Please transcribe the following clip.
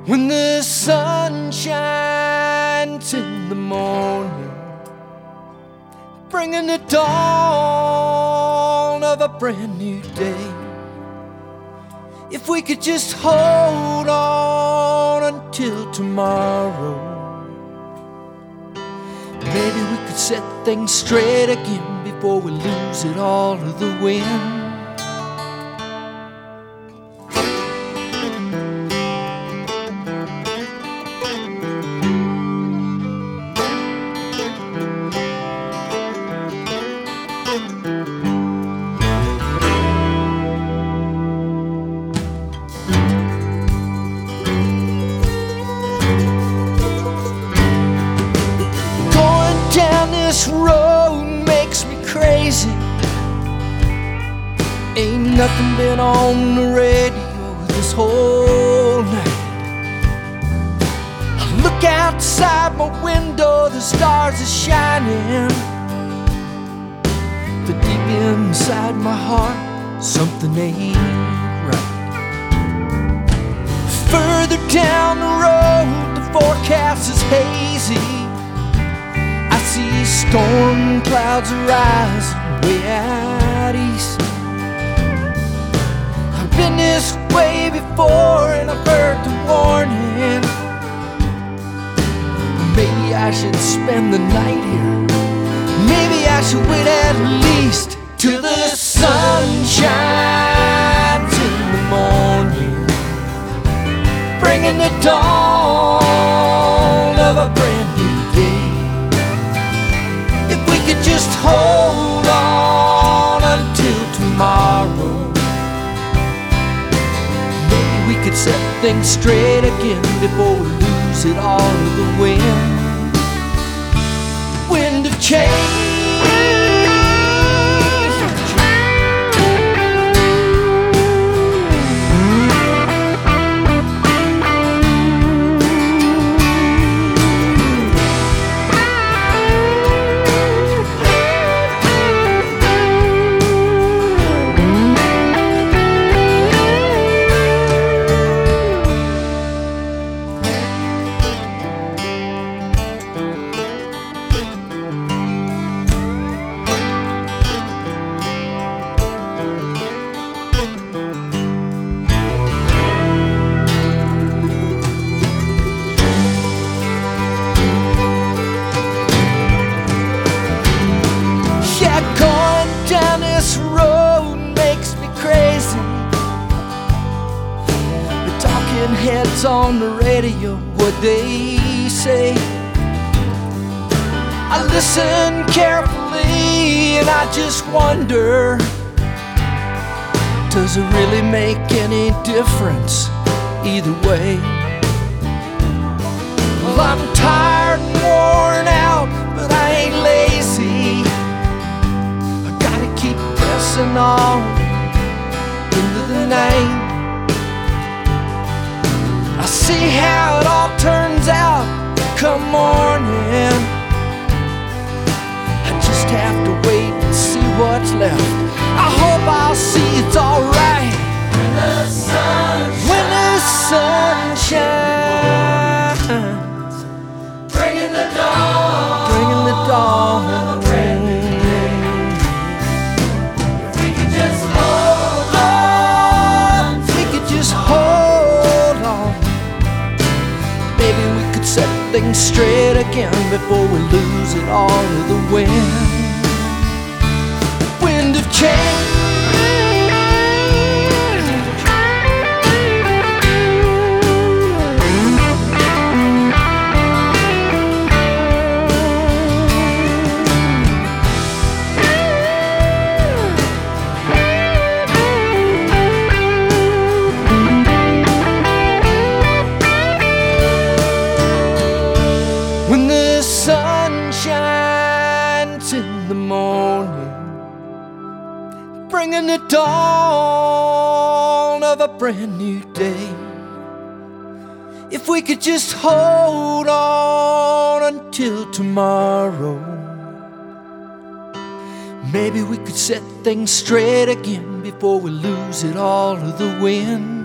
When the sun shines in the morning, bringing the dawn of a brand new day. If we could just hold on until tomorrow, maybe we could set things straight again before we lose it all to the wind. This road makes me crazy. Ain't nothing been on the radio this whole night. I look outside my window, the stars are shining, but deep inside my heart, something ain't right. Further down the road, the forecast is hazy. I see storm clouds rising way out east. I've been this way before and I've heard the warning. Maybe I should spend the night here. Maybe I should wait at least till the sun shines in the morning, bringing the dawn of a brand new day. If we could just hold on until tomorrow, maybe we could set things straight again before we lose it all to the wind. Wind of change. This road makes me crazy. The talking heads on the radio, what they say, I listen carefully and I just wonder, does it really make any difference either way? Well, I'm tired and worn out, but I ain't lazy. Pressing on into the night. I see how it all turns out come morning. I just have to wait and see what's left. I hope I'll see it's alright when the sun shines, bringing the dawn, bringing the dawn. Set things straight again before we lose it all to the wind. Wind of change. When the sun shines in the morning, bringing the dawn of a brand new day. If we could just hold on until tomorrow, maybe we could set things straight again before we lose it all to the wind.